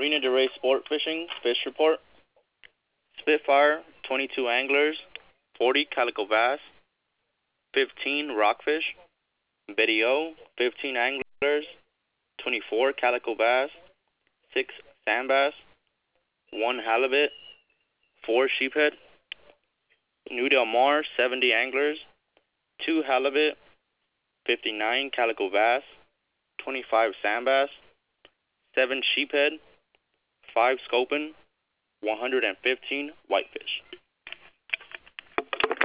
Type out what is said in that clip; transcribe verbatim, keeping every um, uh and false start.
Marina de Rey Sport Fishing Fish Report. Spitfire, twenty-two anglers, forty calico bass, fifteen rockfish. Betty O, fifteen anglers, twenty-four calico bass, six sand bass, one halibut, four sheephead. New Del Mar, seventy anglers, two halibut, fifty-nine calico bass, twenty-five sand bass, seven sheephead, five sculpin, one hundred fifteen whitefish.